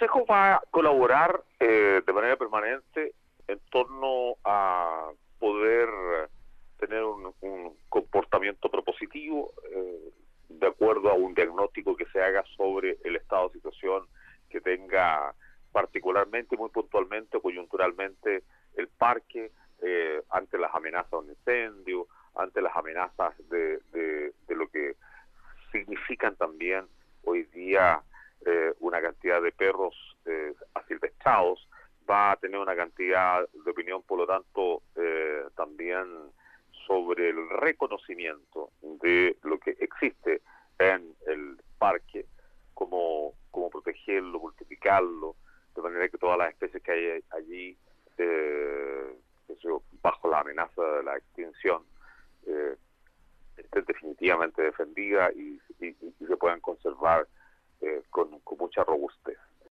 Consejo va a colaborar de manera permanente en torno a poder tener un comportamiento propositivo de acuerdo a un diagnóstico que se haga sobre el estado de situación que tenga particularmente, muy puntualmente o coyunturalmente el parque ante las amenazas de un incendio, ante las amenazas de lo que significan también hoy día una cantidad de perros asilvestrados. Va a tener una cantidad de opinión, por lo tanto, también sobre el reconocimiento de lo que existe en el parque, cómo protegerlo, multiplicarlo, de manera que todas las especies que hay allí, bajo la amenaza de la extinción, estén definitivamente defendidas y se puedan conservar con mucha robustez.